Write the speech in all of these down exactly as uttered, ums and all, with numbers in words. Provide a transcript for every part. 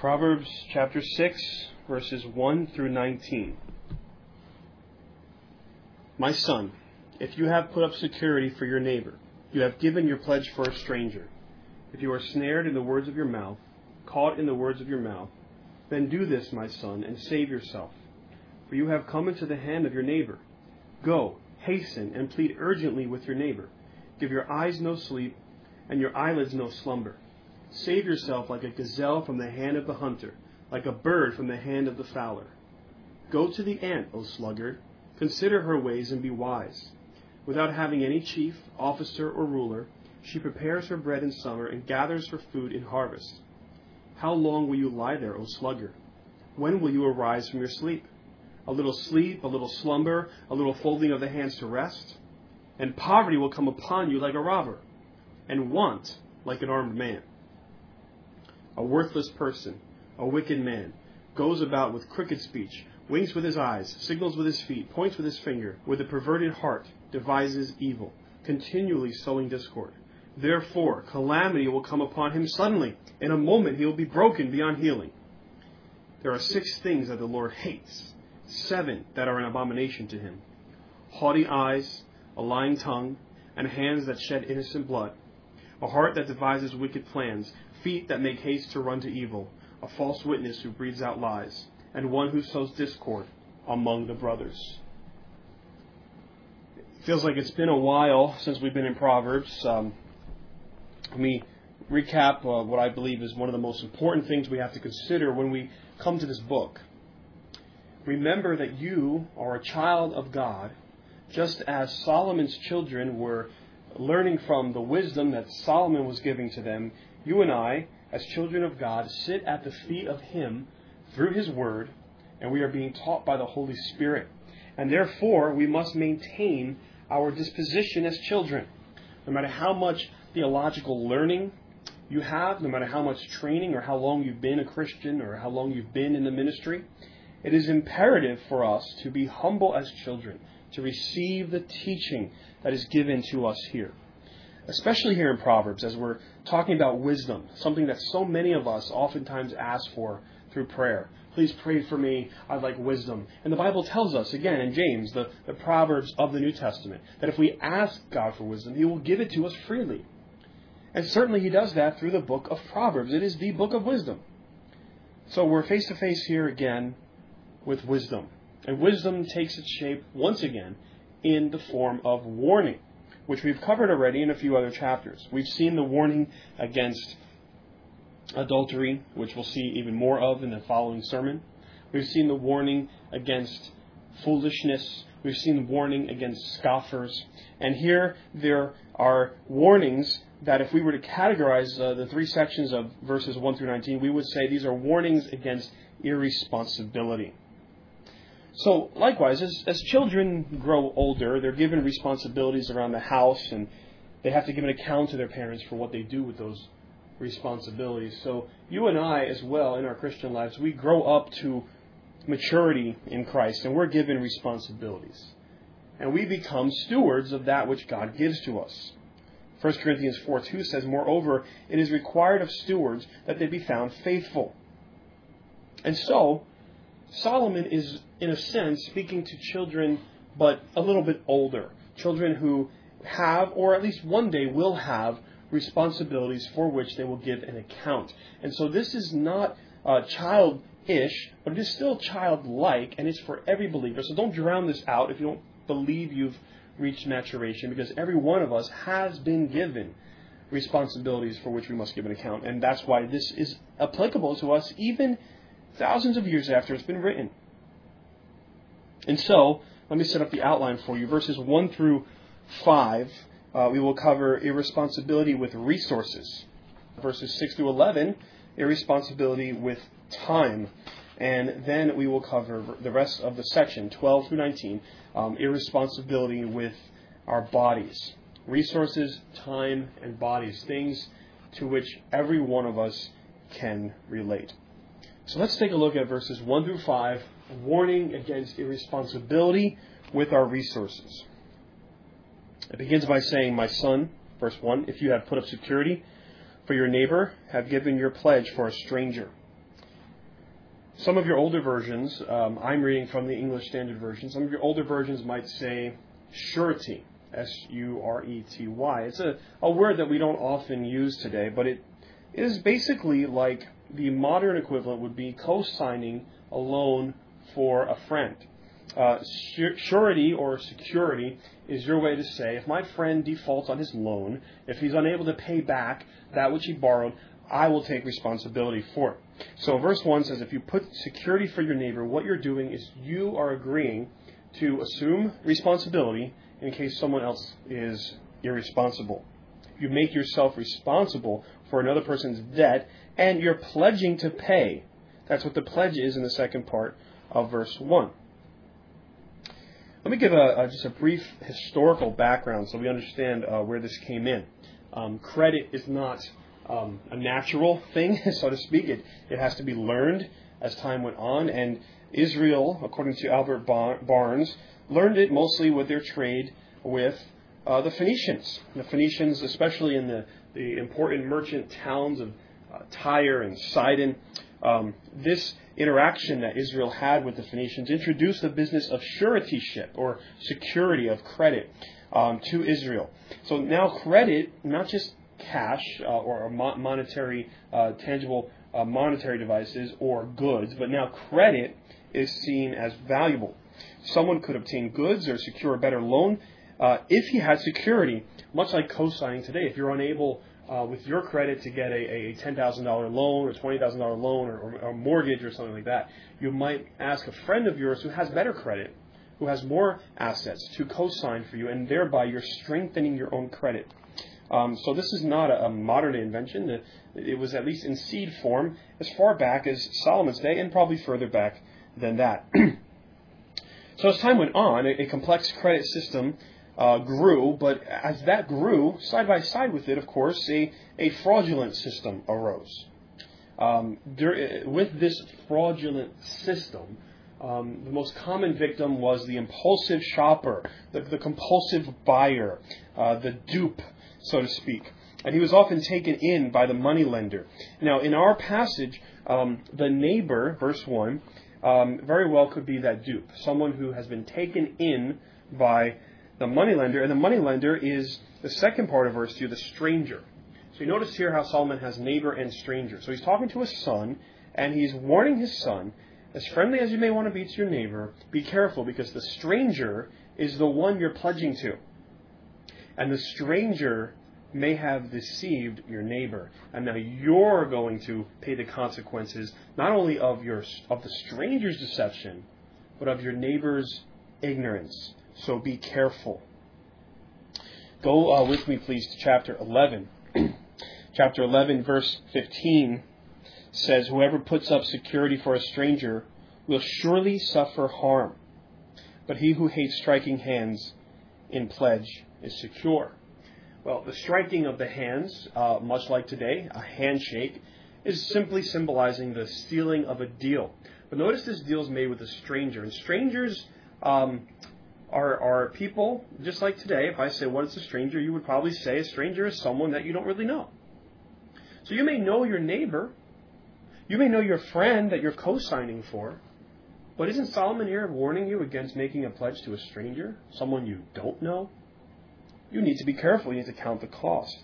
Proverbs chapter six, verses one through nineteen. My son, if you have put up security for your neighbor, you have given your pledge for a stranger. If you are snared in the words of your mouth, caught in the words of your mouth, then do this, my son, and save yourself. For you have come into the hand of your neighbor. Go, hasten, and plead urgently with your neighbor. Give your eyes no sleep, and your eyelids no slumber. Save yourself like a gazelle from the hand of the hunter, like a bird from the hand of the fowler. Go to the ant, O sluggard. Consider her ways and be wise. Without having any chief, officer, or ruler, she prepares her bread in summer and gathers her food in harvest. How long will you lie there, O sluggard? When will you arise from your sleep? A little sleep, a little slumber, a little folding of the hands to rest? And poverty will come upon you like a robber, and want like an armed man. A worthless person, a wicked man, goes about with crooked speech, winks with his eyes, signals with his feet, points with his finger, with a perverted heart, devises evil, continually sowing discord. Therefore, calamity will come upon him suddenly. In a moment he will be broken beyond healing. There are six things that the Lord hates, seven that are an abomination to him: haughty eyes, a lying tongue, and hands that shed innocent blood, a heart that devises wicked plans, feet that make haste to run to evil, a false witness who breathes out lies, and one who sows discord among the brothers. It feels like it's been a while since we've been in Proverbs. Um, let me recap uh, what I believe is one of the most important things we have to consider when we come to this book. Remember that you are a child of God, just as Solomon's children were learning from the wisdom that Solomon was giving to them. You and I, as children of God, sit at the feet of Him through His Word, and we are being taught by the Holy Spirit. And therefore, we must maintain our disposition as children. No matter how much theological learning you have, no matter how much training or how long you've been a Christian or how long you've been in the ministry, it is imperative for us to be humble as children, to receive the teaching that is given to us here. Especially here in Proverbs, as we're talking about wisdom, something that so many of us oftentimes ask for through prayer. Please pray for me, I'd like wisdom. And the Bible tells us, again in James, the, the Proverbs of the New Testament, that if we ask God for wisdom, He will give it to us freely. And certainly He does that through the book of Proverbs. It is the book of wisdom. So we're face to face here again with wisdom. And wisdom takes its shape once again in the form of warning, which we've covered already in a few other chapters. We've seen the warning against adultery, which we'll see even more of in the following sermon. We've seen the warning against foolishness. We've seen the warning against scoffers. And here there are warnings that if we were to categorize uh, the three sections of verses one through nineteen, we would say these are warnings against irresponsibility. So, likewise, as, as children grow older, they're given responsibilities around the house, and they have to give an account to their parents for what they do with those responsibilities. So, you and I, as well, in our Christian lives, we grow up to maturity in Christ, and we're given responsibilities. And we become stewards of that which God gives to us. First Corinthians four two says, "Moreover, it is required of stewards that they be found faithful." And so, Solomon is, in a sense, speaking to children, but a little bit older. Children who have, or at least one day will have, responsibilities for which they will give an account. And so this is not uh, childish, but it is still childlike, and it's for every believer. So don't drown this out if you don't believe you've reached maturation, because every one of us has been given responsibilities for which we must give an account. And that's why this is applicable to us even thousands of years after it's been written. And so, let me set up the outline for you. Verses one through five, uh, we will cover irresponsibility with resources. Verses six through eleven, irresponsibility with time. And then we will cover the rest of the section, twelve through nineteen, um, irresponsibility with our bodies. Resources, time, and bodies, things to which every one of us can relate. So let's take a look at verses one through five, a warning against irresponsibility with our resources. It begins by saying, "My son," verse one, "if you have put up security for your neighbor, have given your pledge for a stranger." Some of your older versions, um, I'm reading from the English Standard Version, some of your older versions might say surety, S U R E T Y. It's a, a word that we don't often use today, but it is basically like the modern equivalent would be co-signing a loan for a friend. Uh, surety or security is your way to say, if my friend defaults on his loan, if he's unable to pay back that which he borrowed, I will take responsibility for it. So verse one says, if you put security for your neighbor, what you're doing is you are agreeing to assume responsibility in case someone else is irresponsible. You make yourself responsible for another person's debt, and you're pledging to pay. That's what the pledge is in the second part of verse one. Let me give a, a, just a brief historical background so we understand uh, where this came in. Um, credit is not um, a natural thing, so to speak. It, it has to be learned as time went on. And Israel, according to Albert Barnes, learned it mostly with their trade with uh, the Phoenicians. The Phoenicians, especially in the, the important merchant towns of uh, Tyre and Sidon, um, this interaction that Israel had with the Phoenicians introduced the business of suretyship, or security of credit, um, to Israel. So now credit, not just cash uh, or monetary, uh, tangible uh, monetary devices or goods, but now credit is seen as valuable. Someone could obtain goods or secure a better loan uh, if he had security, much like co-signing today. If you're unable Uh, with your credit to get a, a ten thousand dollars loan or twenty thousand dollars loan or, or, or mortgage or something like that, you might ask a friend of yours who has better credit, who has more assets, to co-sign for you, and thereby you're strengthening your own credit. Um, so this is not a, a modern invention. It was at least in seed form as far back as Solomon's day and probably further back than that. So as time went on, a, a complex credit system Uh, grew, but as that grew, side by side with it, of course, a, a fraudulent system arose. Um, there, with this fraudulent system, um, the most common victim was the impulsive shopper, the, the compulsive buyer, uh, the dupe, so to speak. And he was often taken in by the moneylender. Now, in our passage, um, the neighbor, verse one, um, very well could be that dupe, someone who has been taken in by the moneylender, and the moneylender is the second part of verse two, the stranger. So you notice here how Solomon has neighbor and stranger. So he's talking to his son, and he's warning his son, as friendly as you may want to be to your neighbor, be careful, because the stranger is the one you're pledging to. And the stranger may have deceived your neighbor. And now you're going to pay the consequences, not only of your of the stranger's deception, but of your neighbor's ignorance. So be careful. Go uh, with me, please, to chapter eleven. Chapter eleven, verse fifteen says, whoever puts up security for a stranger will surely suffer harm, but he who hates striking hands in pledge is secure. Well, the striking of the hands, uh, much like today, a handshake, is simply symbolizing the sealing of a deal. But notice this deal is made with a stranger. And strangers Um, Are, are people, just like today, if I say, what is a stranger, you would probably say a stranger is someone that you don't really know. So you may know your neighbor, you may know your friend that you're co-signing for, but isn't Solomon here warning you against making a pledge to a stranger, someone you don't know? You need to be careful, you need to count the cost.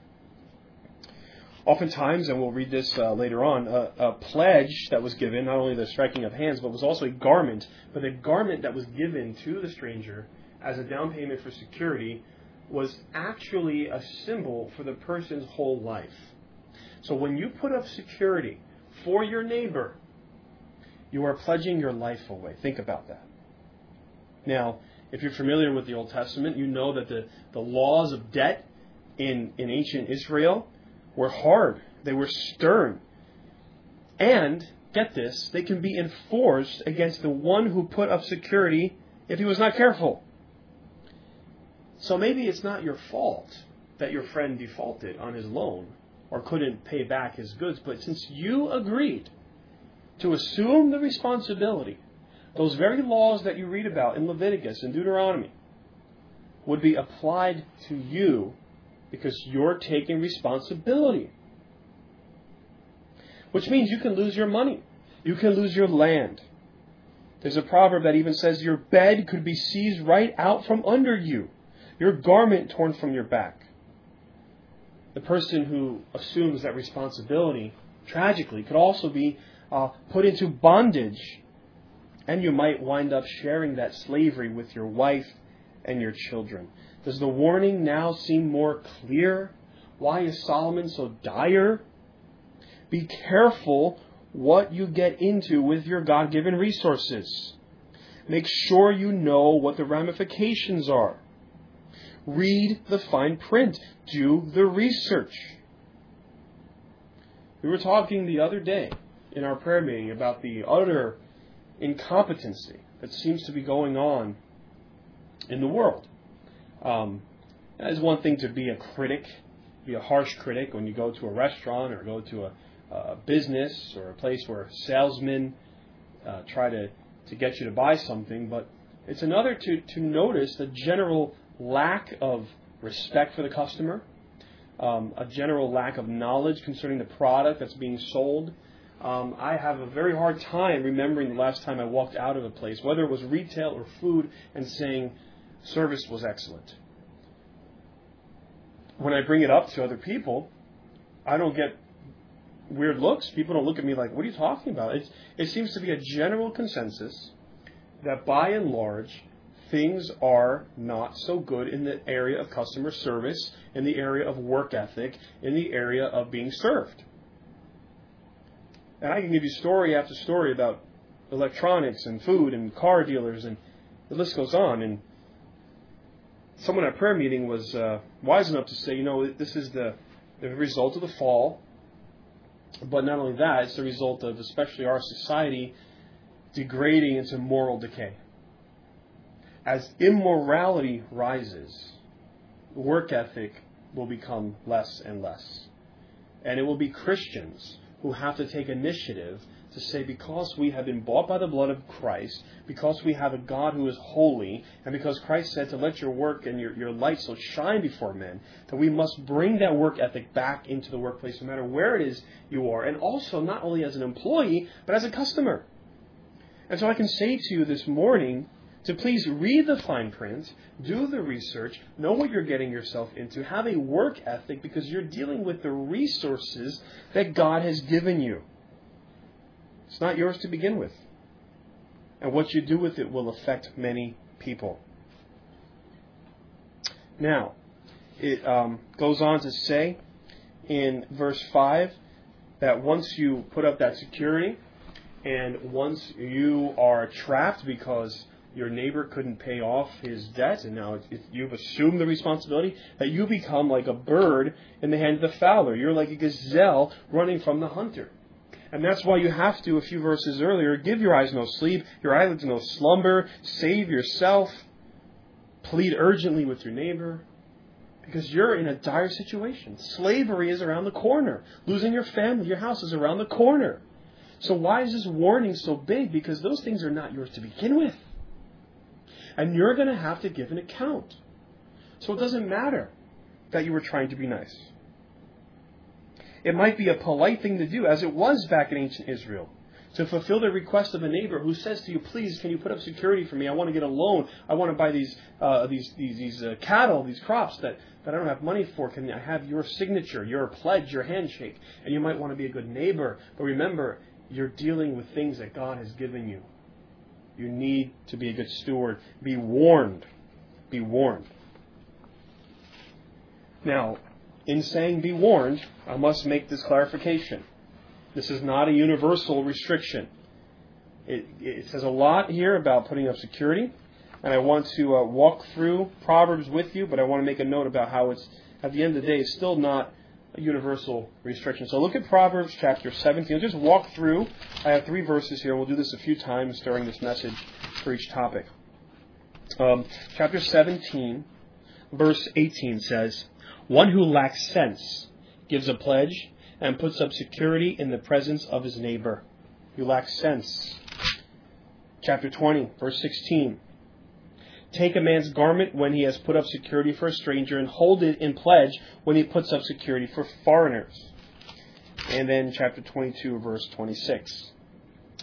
Oftentimes, and we'll read this uh, later on, a, a pledge that was given, not only the striking of hands, but was also a garment, but a garment that was given to the stranger as a down payment for security was actually a symbol for the person's whole life. So when you put up security for your neighbor, you are pledging your life away. Think about that. Now, if you're familiar with the Old Testament, you know that the, the laws of debt in, in ancient Israel were hard. They were stern. And, get this, they can be enforced against the one who put up security if he was not careful. So maybe it's not your fault that your friend defaulted on his loan or couldn't pay back his goods, but since you agreed to assume the responsibility, those very laws that you read about in Leviticus and Deuteronomy would be applied to you because you're taking responsibility. Which means you can lose your money. You can lose your land. There's a proverb that even says your bed could be seized right out from under you, your garment torn from your back. The person who assumes that responsibility, tragically, could also be uh, put into bondage. And you might wind up sharing that slavery with your wife and your children. Does the warning now seem more clear? Why is Solomon so dire? Be careful what you get into with your God-given resources. Make sure you know what the ramifications are. Read the fine print. Do the research. We were talking the other day in our prayer meeting about the utter incompetency that seems to be going on in the world. Um, that is one thing to be a critic, be a harsh critic when you go to a restaurant or go to a, a business or a place where salesmen uh, try to, to get you to buy something. But it's another to, to notice the general lack of respect for the customer, um, a general lack of knowledge concerning the product that's being sold. Um, I have a very hard time remembering the last time I walked out of a place, whether it was retail or food, and saying service was excellent. When I bring it up to other people, I don't get weird looks. People don't look at me like, what are you talking about? It's, it seems to be a general consensus that by and large, things are not so good in the area of customer service, in the area of work ethic, in the area of being served. And I can give you story after story about electronics and food and car dealers, and the list goes on. And someone at a prayer meeting was uh, wise enough to say, you know, this is the, the result of the fall. But not only that, it's the result of especially our society degrading into moral decay. As immorality rises, work ethic will become less and less. And it will be Christians who have to take initiative to say, because we have been bought by the blood of Christ, because we have a God who is holy, and because Christ said to let your work and your, your light so shine before men, that we must bring that work ethic back into the workplace, no matter where it is you are, and also not only as an employee, but as a customer. And so I can say to you this morning, to please read the fine print, do the research, know what you're getting yourself into, have a work ethic, because you're dealing with the resources that God has given you. It's not yours to begin with. And what you do with it will affect many people. Now, it um, goes on to say in verse five that once you put up that security, and once you are trapped because your neighbor couldn't pay off his debt, and now if you've assumed the responsibility, that you become like a bird in the hand of the fowler. You're like a gazelle running from the hunter. And that's why you have to, a few verses earlier, give your eyes no sleep, your eyelids no slumber, save yourself, plead urgently with your neighbor, because you're in a dire situation. Slavery is around the corner. Losing your family, your house is around the corner. So why is this warning so big? Because those things are not yours to begin with. And you're going to have to give an account. So it doesn't matter that you were trying to be nice. It might be a polite thing to do, as it was back in ancient Israel, to fulfill the request of a neighbor who says to you, please, can you put up security for me? I want to get a loan. I want to buy these uh, these these, these uh, cattle, these crops that, that I don't have money for. Can I have your signature, your pledge, your handshake? And you might want to be a good neighbor. But remember, you're dealing with things that God has given you. You need to be a good steward. Be warned. Be warned. Now, in saying be warned, I must make this clarification. This is not a universal restriction. It, it says a lot here about putting up security, and I want to uh, walk through Proverbs with you, but I want to make a note about how it's, at the end of the day, it's still not a universal restriction. So look at Proverbs chapter seventeen. I'll just walk through. I have three verses here. We'll do this a few times during this message for each topic. Um, chapter seventeen, verse eighteen says, one who lacks sense gives a pledge and puts up security in the presence of his neighbor. You lack sense. Chapter twenty, verse sixteen. Take a man's garment when he has put up security for a stranger, and hold it in pledge when he puts up security for foreigners. And then chapter twenty-two, verse twenty-six.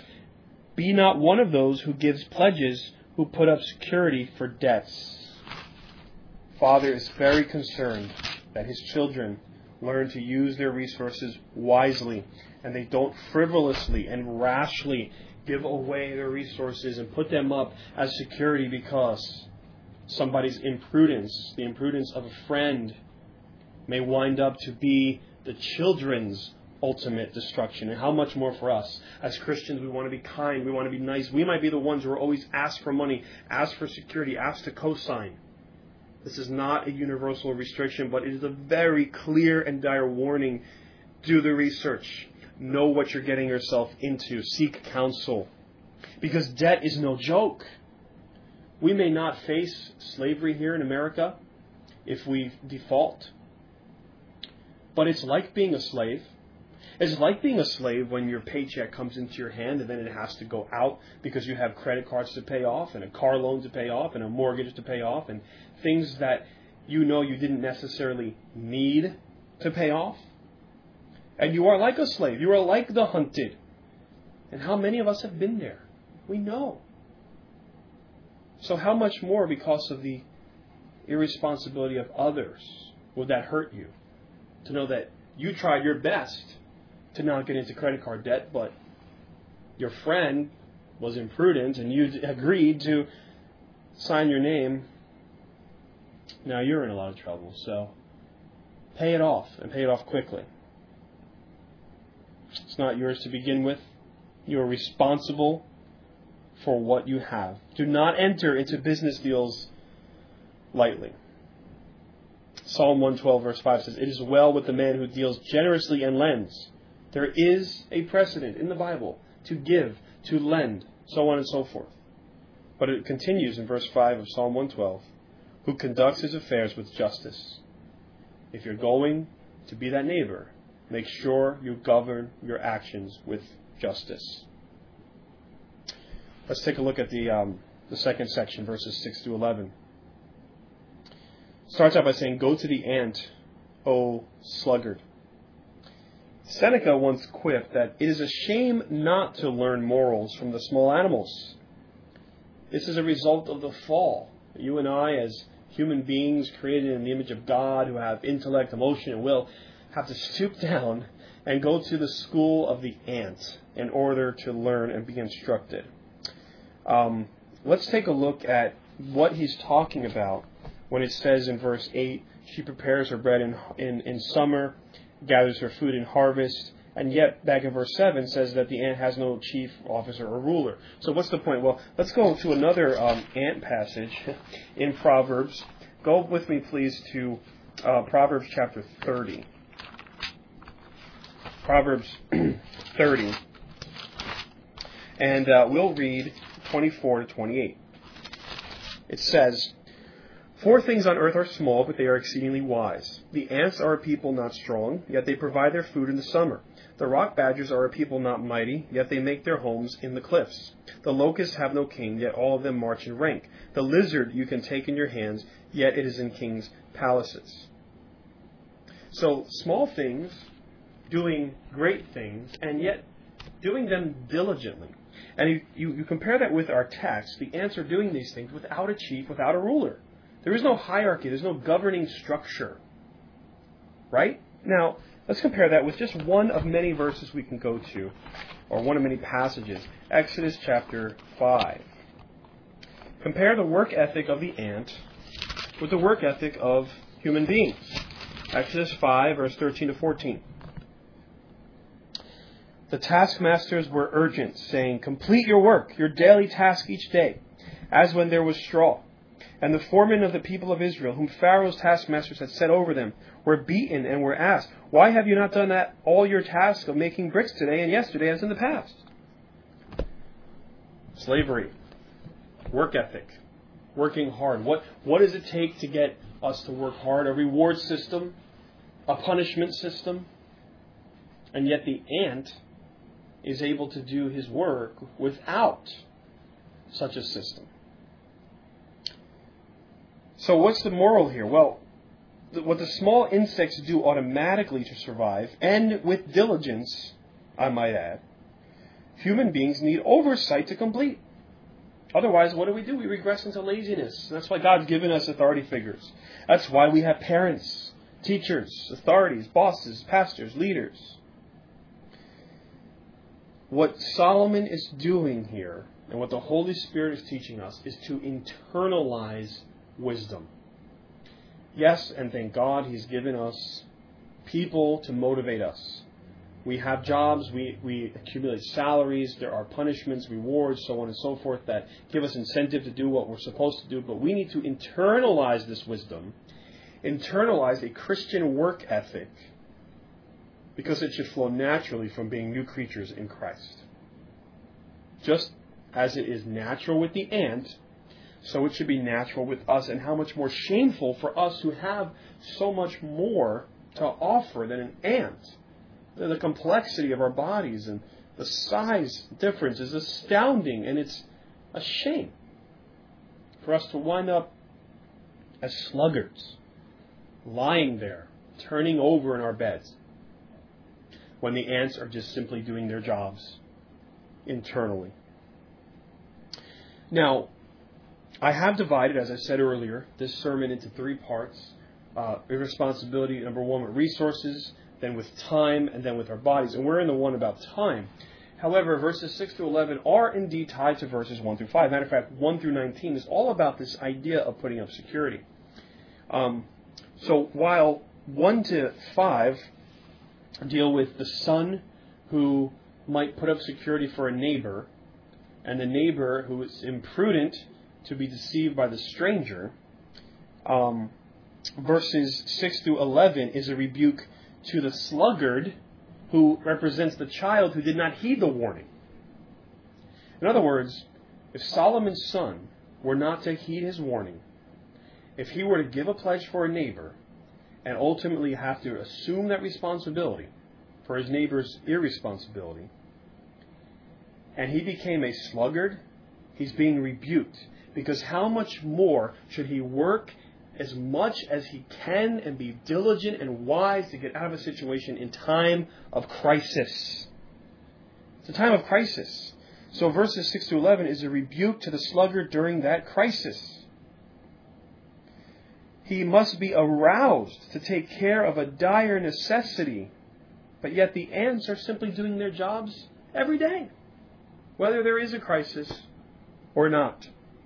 Be not one of those who gives pledges, who put up security for debts. Father is very concerned that his children learn to use their resources wisely, and they don't frivolously and rashly give away their resources and put them up as security because somebody's imprudence, the imprudence of a friend, may wind up to be the children's ultimate destruction. And how much more for us as Christians? We want to be kind, we want to be nice. We might be the ones who are always asked for money, asked for security, asked to co-sign. This is not a universal restriction, but it is a very clear and dire warning. Do the research. Know what you're getting yourself into. Seek counsel. Because debt is no joke. We may not face slavery here in America if we default. But it's like being a slave. It's like being a slave when your paycheck comes into your hand and then it has to go out because you have credit cards to pay off and a car loan to pay off and a mortgage to pay off and things that you know you didn't necessarily need to pay off. And you are like a slave. You are like the hunted. And how many of us have been there? We know. So how much more because of the irresponsibility of others would that hurt you? To know that you tried your best to not get into credit card debt, but your friend was imprudent and you agreed to sign your name. Now you're in a lot of trouble, so pay it off and pay it off quickly. It's not yours to begin with. You are responsible for what you have. Do not enter into business deals lightly. Psalm one twelve verse five says, "It is well with the man who deals generously and lends." There is a precedent in the Bible to give, to lend, so on and so forth. But it continues in verse five of Psalm one twelve, "Who conducts his affairs with justice." If you're going to be that neighbor, make sure you govern your actions with justice. Let's take a look at the um, the second section, verses six through eleven. Starts out by saying, "Go to the ant, O sluggard." Seneca once quipped that it is a shame not to learn morals from the small animals. This is a result of the fall. You and I, as human beings created in the image of God, who have intellect, emotion, and will, have to stoop down and go to the school of the ant in order to learn and be instructed. Um, let's take a look at what he's talking about when it says in verse eight, "She prepares her bread in, in, in summer, gathers her food in harvest," and yet back in verse seven says that the ant has no chief officer or ruler. So what's the point? Well, let's go to another um, ant passage in Proverbs. Go with me, please, to uh, Proverbs chapter thirty. Proverbs thirty. And uh, we'll read twenty-four to twenty-eight. It says, "Four things on earth are small, but they are exceedingly wise. The ants are a people not strong, yet they provide their food in the summer. The rock badgers are a people not mighty, yet they make their homes in the cliffs. The locusts have no king, yet all of them march in rank. The lizard you can take in your hands, yet it is in kings' palaces." So, small things doing great things, and yet doing them diligently. And you, you, you compare that with our text. The ants are doing these things without a chief, without a ruler. There is no hierarchy. There's no governing structure. Right? Now, let's compare that with just one of many verses we can go to, or one of many passages. Exodus chapter five. Compare the work ethic of the ant with the work ethic of human beings. Exodus five, verse thirteen to fourteen. "The taskmasters were urgent, saying, 'Complete your work, your daily task each day, as when there was straw.' And the foremen of the people of Israel, whom Pharaoh's taskmasters had set over them, were beaten and were asked, 'Why have you not done that all your task of making bricks today and yesterday as in the past?'" Slavery, work ethic, working hard. What, what does it take to get us to work hard? A reward system, a punishment system. And yet the ant is able to do his work without such a system. So what's the moral here? Well, what the small insects do automatically to survive, and with diligence, I might add, human beings need oversight to complete. Otherwise, what do we do? We regress into laziness. That's why God's given us authority figures. That's why we have parents, teachers, authorities, bosses, pastors, leaders. What Solomon is doing here, and what the Holy Spirit is teaching us, is to internalize wisdom. Yes, and thank God He's given us people to motivate us. We have jobs, we, we accumulate salaries, there are punishments, rewards, so on and so forth that give us incentive to do what we're supposed to do, but we need to internalize this wisdom, internalize a Christian work ethic, because it should flow naturally from being new creatures in Christ. Just as it is natural with the ant, so it should be natural with us, and how much more shameful for us who have so much more to offer than an ant. The complexity of our bodies and the size difference is astounding, and it's a shame for us to wind up as sluggards, lying there, turning over in our beds, when the ants are just simply doing their jobs internally. Now, I have divided, as I said earlier, this sermon into three parts. Uh, irresponsibility, number one, with resources, then with time, and then with our bodies. And we're in the one about time. However, verses six through eleven are indeed tied to verses one through five. Matter of fact, one through nineteen is all about this idea of putting up security. Um, so while one to five deal with the son who might put up security for a neighbor, and the neighbor who is imprudent to be deceived by the stranger, um, verses six through eleven is a rebuke to the sluggard who represents the child who did not heed the warning. In other words, if Solomon's son were not to heed his warning, if he were to give a pledge for a neighbor and ultimately have to assume that responsibility for his neighbor's irresponsibility, and he became a sluggard, he's being rebuked. Because how much more should he work as much as he can and be diligent and wise to get out of a situation in time of crisis? It's a time of crisis. So verses six to eleven is a rebuke to the sluggard during that crisis. He must be aroused to take care of a dire necessity, but yet the ants are simply doing their jobs every day, whether there is a crisis or not.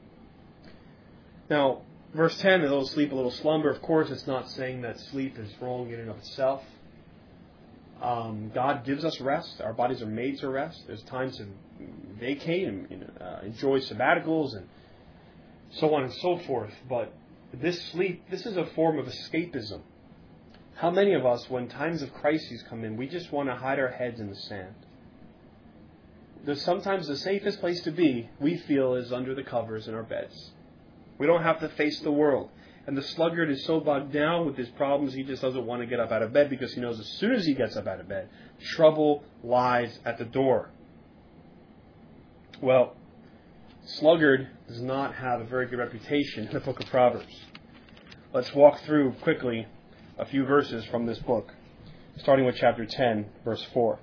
Now, verse ten, a little sleep, a little slumber. Of course, it's not saying that sleep is wrong in and of itself. Um, God gives us rest. Our bodies are made to rest. There's times to vacate and you know, uh, enjoy sabbaticals and so on and so forth. But this sleep, this is a form of escapism. How many of us, when times of crises come in, we just want to hide our heads in the sand? There's sometimes the safest place to be, we feel, is under the covers in our beds. We don't have to face the world. And the sluggard is so bogged down with his problems, he just doesn't want to get up out of bed because he knows as soon as he gets up out of bed, trouble lies at the door. Well, sluggard does not have a very good reputation in the book of Proverbs. Let's walk through quickly a few verses from this book, starting with chapter ten, verse four.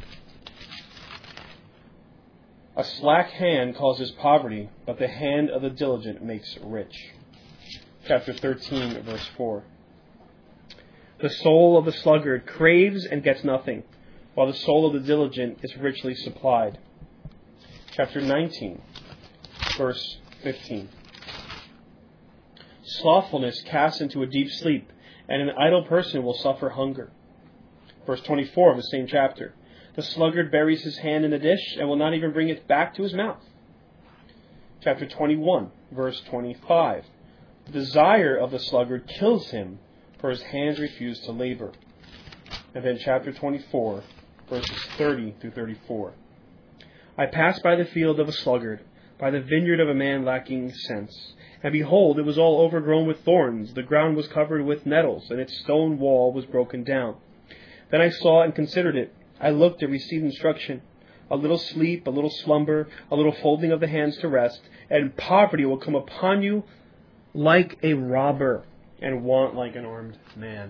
A slack hand causes poverty, but the hand of the diligent makes rich. Chapter thirteen, verse four. The soul of the sluggard craves and gets nothing, while the soul of the diligent is richly supplied. Chapter nineteen, verse fifteen. Slothfulness casts into a deep sleep, and an idle person will suffer hunger. Verse twenty-four of the same chapter. The sluggard buries his hand in the dish and will not even bring it back to his mouth. Chapter twenty-one, verse twenty-five. The desire of the sluggard kills him, for his hands refuse to labor. And then chapter twenty-four, verses thirty through thirty-four. I passed by the field of a sluggard, by the vineyard of a man lacking sense. And behold, it was all overgrown with thorns. The ground was covered with nettles, and its stone wall was broken down. Then I saw and considered it. I looked and received instruction. A little sleep, a little slumber, a little folding of the hands to rest, and poverty will come upon you like a robber, and want like an armed man.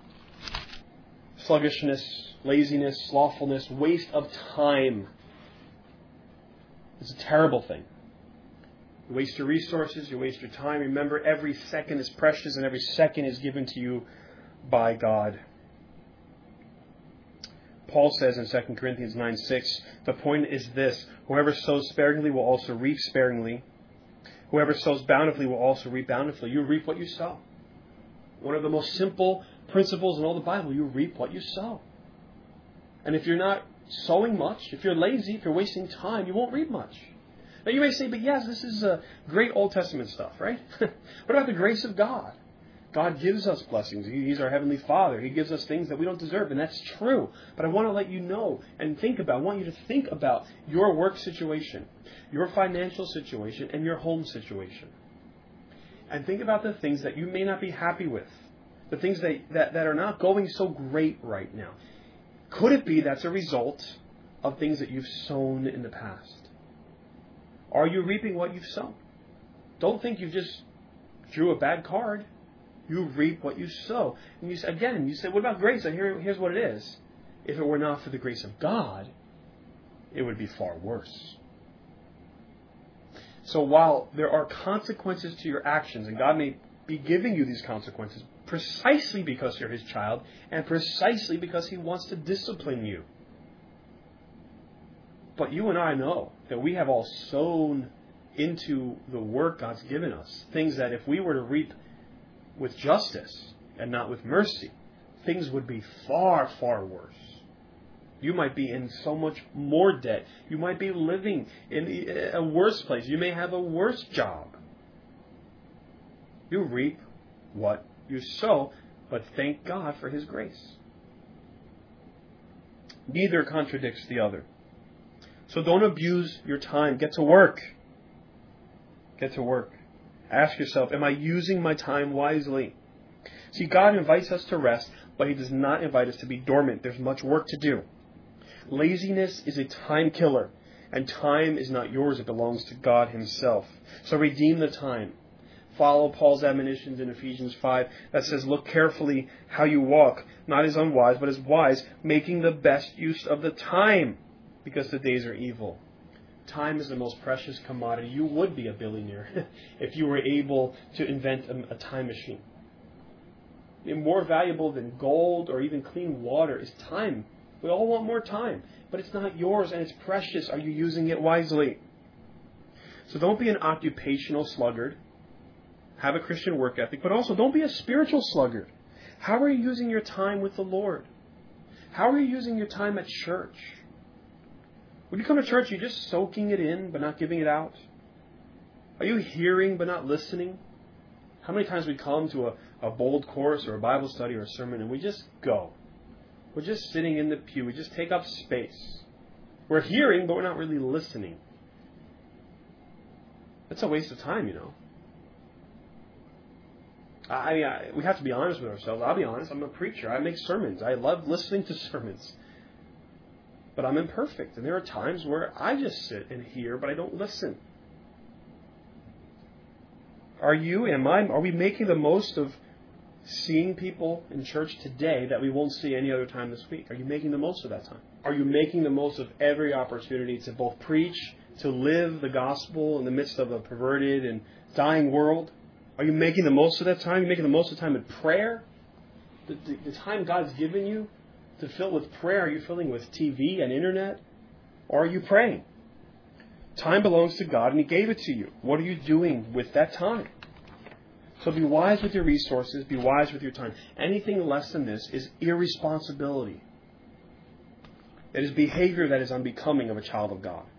Sluggishness, laziness, slothfulness, waste of time. It's a terrible thing. You waste your resources, you waste your time. Remember, every second is precious and every second is given to you by God. Paul says in Second Corinthians nine six, the point is this: whoever sows sparingly will also reap sparingly. Whoever sows bountifully will also reap bountifully. You reap what you sow. One of the most simple principles in all the Bible, you reap what you sow. And if you're not sowing much, if you're lazy, if you're wasting time, you won't reap much. Now you may say, but yes, this is uh, great Old Testament stuff, right? What about the grace of God? God gives us blessings. He's our Heavenly Father. He gives us things that we don't deserve, and that's true. But I want to let you know and think about, I want you to think about your work situation, your financial situation, and your home situation. And think about the things that you may not be happy with, the things that, that, that are not going so great right now. Could it be that's a result of things that you've sown in the past? Are you reaping what you've sown? Don't think you just drew a bad card. You reap what you sow. And you say, again, you say, what about grace? And here, here's what it is. If it were not for the grace of God, it would be far worse. So while there are consequences to your actions, and God may be giving you these consequences precisely because you're His child, and precisely because He wants to discipline you. But you and I know that we have all sown into the work God's given us. Things that if we were to reap with justice and not with mercy, things would be far, far worse. You might be in so much more debt. You might be living in a worse place. You may have a worse job. You reap what you sow, but thank God for His grace. Neither contradicts the other. So don't abuse your time. Get to work. Get to work. Ask yourself, am I using my time wisely? See, God invites us to rest, but He does not invite us to be dormant. There's much work to do. Laziness is a time killer, and time is not yours. It belongs to God Himself. So redeem the time. Follow Paul's admonitions in Ephesians five that says, look carefully how you walk, not as unwise, but as wise, making the best use of the time, because the days are evil. Time is the most precious commodity. You would be a billionaire if you were able to invent a, a time machine. And more valuable than gold or even clean water is time. We all want more time, but it's not yours and it's precious. Are you using it wisely? So don't be an occupational sluggard. Have a Christian work ethic, but also don't be a spiritual sluggard. How are you using your time with the Lord? How are you using your time at church? When you come to church, you're just soaking it in, but not giving it out? Are you hearing, but not listening? How many times we come to a, a bold course or a Bible study or a sermon, and we just go. We're just sitting in the pew. We just take up space. We're hearing, but we're not really listening. That's a waste of time, you know. I, I we have to be honest with ourselves. I'll be honest. I'm a preacher. I make sermons. I love listening to sermons. But I'm imperfect, and there are times where I just sit and hear, but I don't listen. Are you, am I, are we making the most of seeing people in church today that we won't see any other time this week? Are you making the most of that time? Are you making the most of every opportunity to both preach, to live the gospel in the midst of a perverted and dying world? Are you making the most of that time? Are you making the most of the time in prayer? The, the, the time God's given you to fill with prayer, are you filling with T V and internet? Or are you praying? Time belongs to God and He gave it to you. What are you doing with that time? So be wise with your resources. Be wise with your time. Anything less than this is irresponsibility. It is behavior that is unbecoming of a child of God.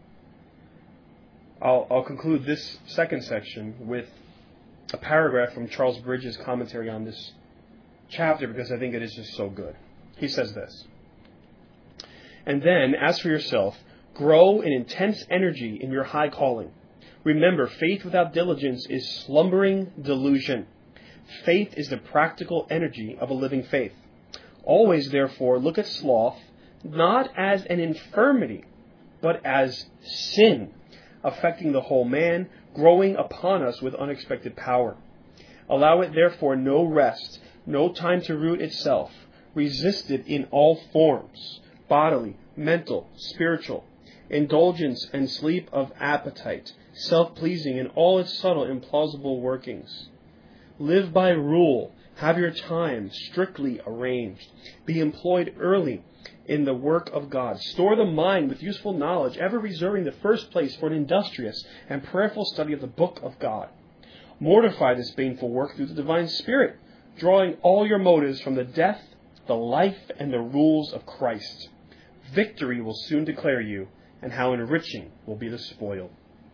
I'll, I'll conclude this second section with a paragraph from Charles Bridges' commentary on this chapter because I think it is just so good. He says this: and then, as for yourself, grow in intense energy in your high calling. Remember, faith without diligence is slumbering delusion. Faith is the practical energy of a living faith. Always, therefore, look at sloth not as an infirmity, but as sin, affecting the whole man, growing upon us with unexpected power. Allow it, therefore, no rest, no time to root itself. Resist it in all forms, bodily, mental, spiritual. indulgence and sleep of appetite, self-pleasing in all its subtle and plausible workings. Live by rule. Have your time strictly arranged. Be employed early in the work of God. Store the mind with useful knowledge, ever reserving the first place for an industrious and prayerful study of the book of God. Mortify this baneful work through the divine Spirit, drawing all your motives from the death, the life, and the rules of Christ. Victory will soon declare you, and how enriching will be the spoil.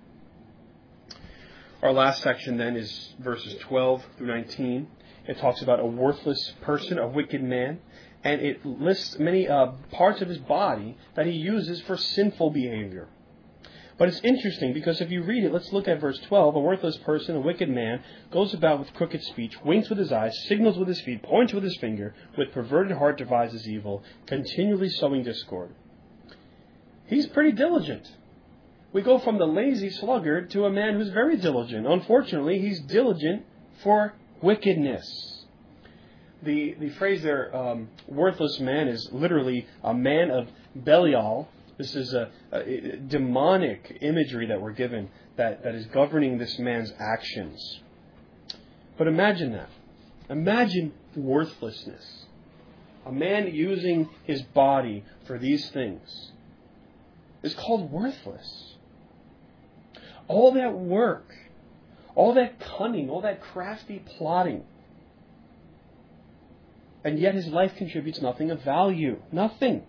Our last section then is verses twelve through nineteen. It talks about a worthless person, a wicked man, and it lists many uh, parts of his body that he uses for sinful behavior. But it's interesting because if you read it, let's look at verse twelve. A worthless person, a wicked man, goes about with crooked speech, winks with his eyes, signals with his feet, points with his finger, with perverted heart devises evil, continually sowing discord. He's pretty diligent. We go from the lazy sluggard to a man who's very diligent. Unfortunately, he's diligent for wickedness. The the phrase there, um, worthless man, is literally a man of Belial. This is a, a demonic imagery that we're given that, that is governing this man's actions. But imagine that. Imagine worthlessness. A man using his body for these things is called worthless. All that work, all that cunning, all that crafty plotting, and yet his life contributes nothing of value. Nothing.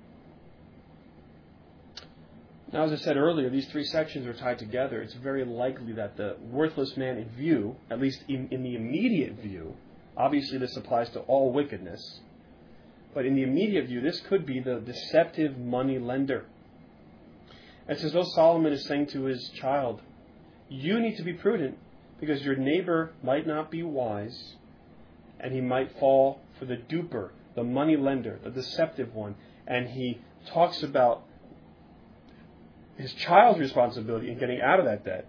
Now, as I said earlier, these three sections are tied together. It's very likely that the worthless man in view, at least in, in the immediate view, obviously this applies to all wickedness, but in the immediate view, this could be the deceptive money lender. It's as though Solomon is saying to his child, you need to be prudent because your neighbor might not be wise and he might fall for the duper, the money lender, the deceptive one. And he talks about his child's responsibility in getting out of that debt.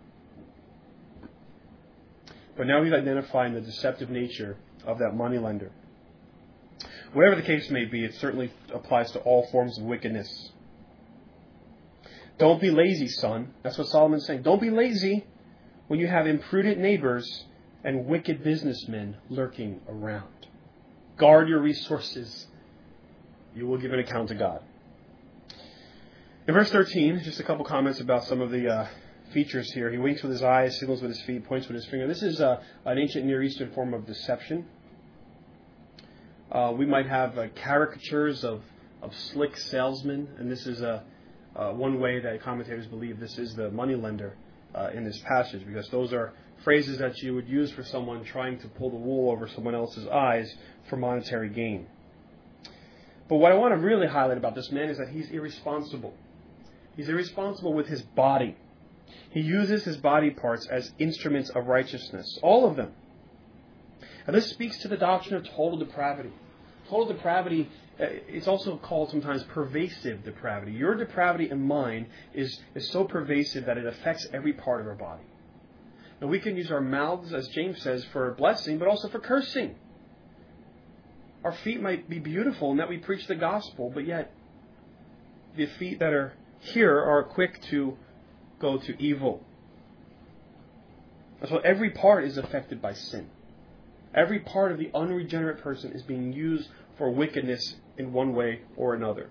But now he's identifying the deceptive nature of that money lender. Whatever the case may be, it certainly applies to all forms of wickedness. Don't be lazy, son. That's what Solomon's saying. Don't be lazy when you have imprudent neighbors and wicked businessmen lurking around. Guard your resources. You will give an account to God. In verse thirteen, just a couple comments about some of the uh, features here. He winks with his eyes, signals with his feet, points with his finger. This is uh, an ancient Near Eastern form of deception. Uh, we might have uh, caricatures of, of slick salesmen, and this is a Uh, one way that commentators believe this is the moneylender uh, in this passage, because those are phrases that you would use for someone trying to pull the wool over someone else's eyes for monetary gain. But what I want to really highlight about this man is that he's irresponsible. He's irresponsible with his body. He uses his body parts as instruments of righteousness, all of them. And this speaks to the doctrine of total depravity. Total depravity, it's also called sometimes pervasive depravity. Your depravity and mine is, is so pervasive that it affects every part of our body. Now we can use our mouths, as James says, for blessing, but also for cursing. Our feet might be beautiful in that we preach the gospel, but yet the feet that are here are quick to go to evil. So every part is affected by sin. Every part of the unregenerate person is being used for wickedness in one way or another.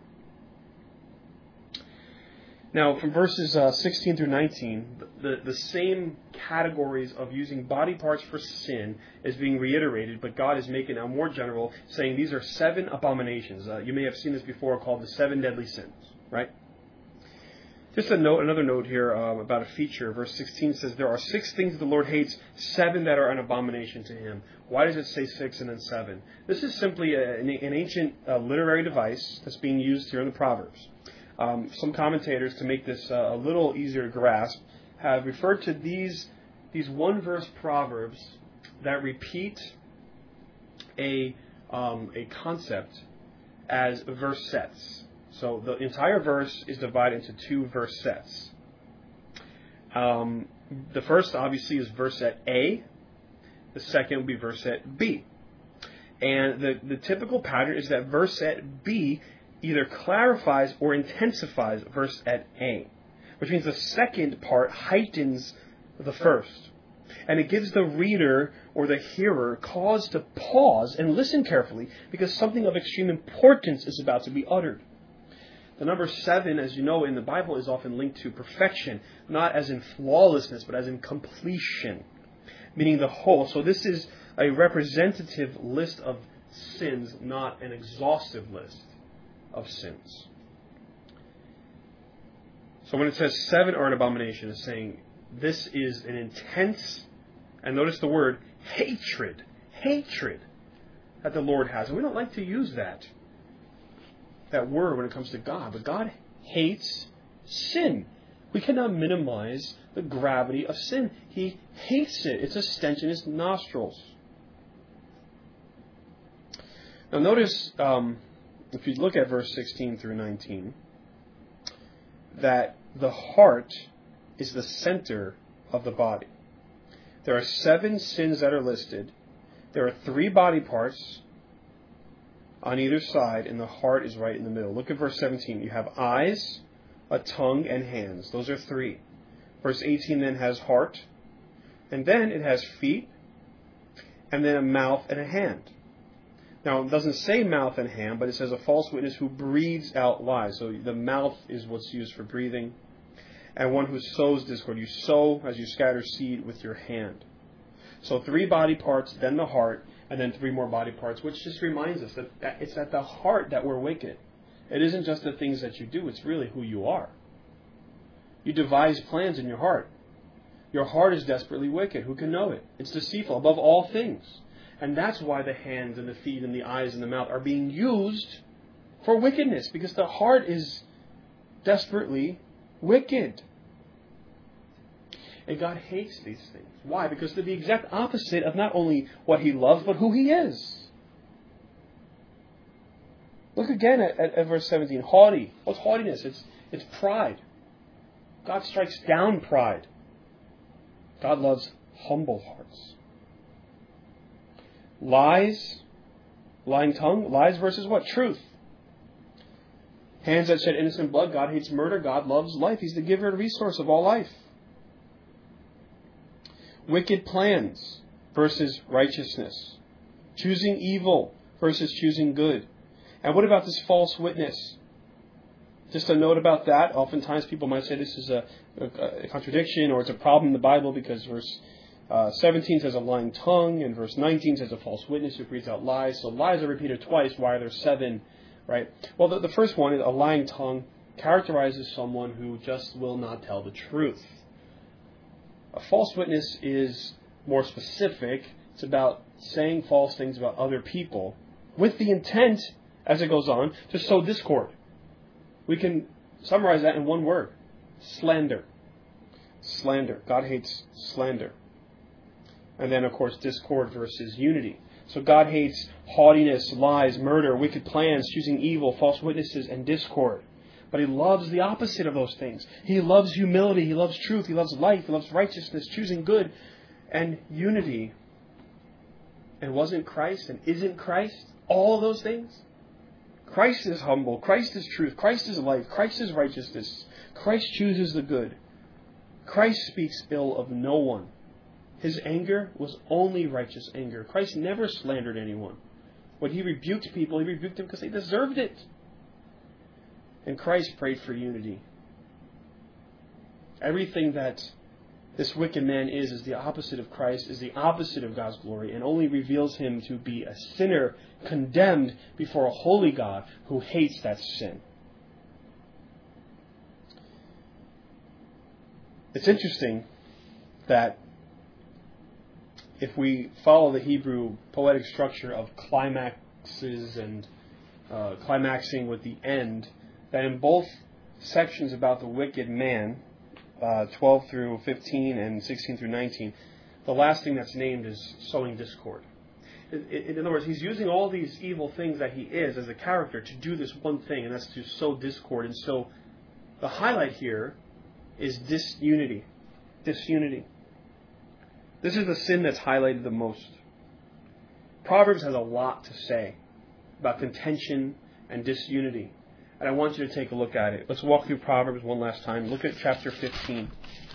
Now, from verses uh, sixteen through nineteen, the, the same categories of using body parts for sin is being reiterated, but God is making it now more general, saying these are seven abominations. Uh, you may have seen this before, called the seven deadly sins, right? Just a note, another note here um, about a feature. Verse sixteen says, there are six things that the Lord hates, seven that are an abomination to him. Why does it say six and then seven? This is simply a, an, an ancient uh, literary device that's being used here in the Proverbs. Um, some commentators, to make this uh, a little easier to grasp, have referred to these, these one-verse Proverbs that repeat a, um, a concept as verse sets. So the entire verse is divided into two verse sets. Um, the first, obviously, is verse set A. The second will be verse set B. And the, the typical pattern is that verse set B either clarifies or intensifies verse at A, which means the second part heightens the first. And it gives the reader or the hearer cause to pause and listen carefully because something of extreme importance is about to be uttered. The number seven, as you know, in the Bible is often linked to perfection, not as in flawlessness, but as in completion, meaning the whole. So this is a representative list of sins, not an exhaustive list of sins. So when it says seven are an abomination, it's saying this is an intense, and notice the word, hatred, hatred that the Lord has. And we don't like to use that, that word when it comes to God. But God hates sin. We cannot minimize the gravity of sin. He hates it. It's a stench in His nostrils. Now notice, um, if you look at verse sixteen through nineteen, that the heart is the center of the body. There are seven sins that are listed. There are three body parts on either side, and the heart is right in the middle. Look at verse seventeen. You have eyes, a tongue, and hands. Those are three. Verse eighteen then has heart, and then it has feet, and then a mouth and a hand. Now, it doesn't say mouth and hand, but it says a false witness who breathes out lies. So the mouth is what's used for breathing. And one who sows discord. You sow as you scatter seed with your hand. So three body parts, then the heart, and then three more body parts, which just reminds us that it's at the heart that we're wicked. It isn't just the things that you do, it's really who you are. You devise plans in your heart. Your heart is desperately wicked. Who can know it? It's deceitful above all things. And that's why the hands and the feet and the eyes and the mouth are being used for wickedness, because the heart is desperately wicked. And God hates these things. Why? Because they're the exact opposite of not only what He loves, but who He is. Look again at, at, at verse seventeen. Haughty. What's haughtiness? It's, it's pride. God strikes down pride. God loves humble hearts. Lies. Lying tongue. Lies versus what? Truth. Hands that shed innocent blood. God hates murder. God loves life. He's the giver and resource of all life. Wicked plans versus righteousness. Choosing evil versus choosing good. And what about this false witness? Just a note about that. Oftentimes people might say this is a, a, a contradiction or it's a problem in the Bible because verse uh, seventeen says a lying tongue and verse nineteen says a false witness who breathes out lies. So lies are repeated twice. Why are there seven? Right? Well, the, the first one is a lying tongue characterizes someone who just will not tell the truth. A false witness is more specific. It's about saying false things about other people with the intent, as it goes on, to sow discord. We can summarize that in one word. Slander. Slander. God hates slander. And then, of course, discord versus unity. So God hates haughtiness, lies, murder, wicked plans, choosing evil, false witnesses, and discord. But He loves the opposite of those things. He loves humility. He loves truth. He loves life. He loves righteousness, choosing good, and unity. And wasn't Christ and isn't Christ all of those things? Christ is humble. Christ is truth. Christ is life. Christ is righteousness. Christ chooses the good. Christ speaks ill of no one. His anger was only righteous anger. Christ never slandered anyone. When He rebuked people, He rebuked them because they deserved it. And Christ prayed for unity. Everything that this wicked man is, is the opposite of Christ, is the opposite of God's glory, and only reveals him to be a sinner condemned before a holy God who hates that sin. It's interesting that if we follow the Hebrew poetic structure of climaxes and uh, climaxing with the end, that in both sections about the wicked man, uh, twelve through fifteen and sixteen through nineteen, the last thing that's named is sowing discord. In, in other words, he's using all these evil things that he is as a character to do this one thing, and that's to sow discord. And so the highlight here is disunity. Disunity. This is the sin that's highlighted the most. Proverbs has a lot to say about contention and disunity. And I want you to take a look at it. Let's walk through Proverbs one last time. Look at chapter fifteen.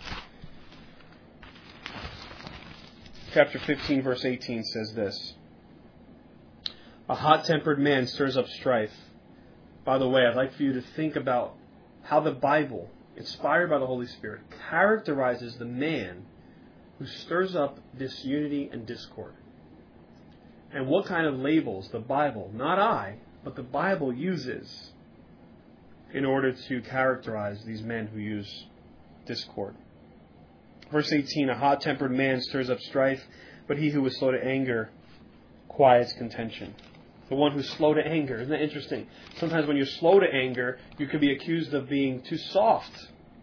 Chapter fifteen, verse eighteen says this. A hot-tempered man stirs up strife. By the way, I'd like for you to think about how the Bible, inspired by the Holy Spirit, characterizes the man who stirs up disunity and discord. And what kind of labels the Bible, not I, but the Bible uses in order to characterize these men who use discord. Verse eighteen, a hot-tempered man stirs up strife, but he who is slow to anger quiets contention. The one who's slow to anger. Isn't that interesting? Sometimes when you're slow to anger, you can be accused of being too soft.